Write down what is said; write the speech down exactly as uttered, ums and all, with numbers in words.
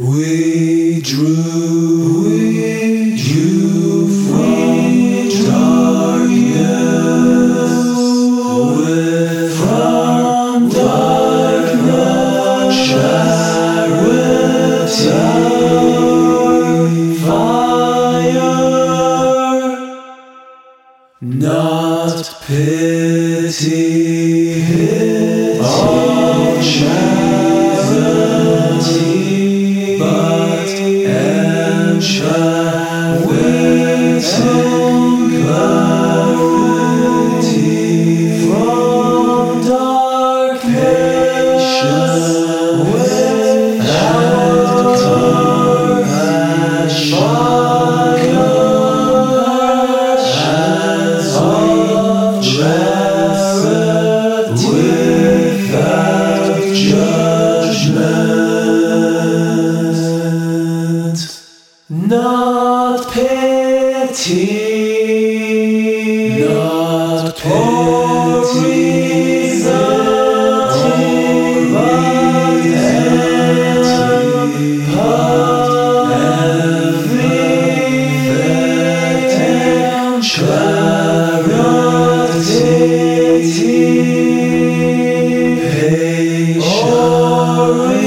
We drew, we drew from darkness, with from darkness, charity, fire, not pity, of charity, but enchanting clarity from darkness, without compassion of charity, without judgment, not pity, not pity, but everything charity, patience.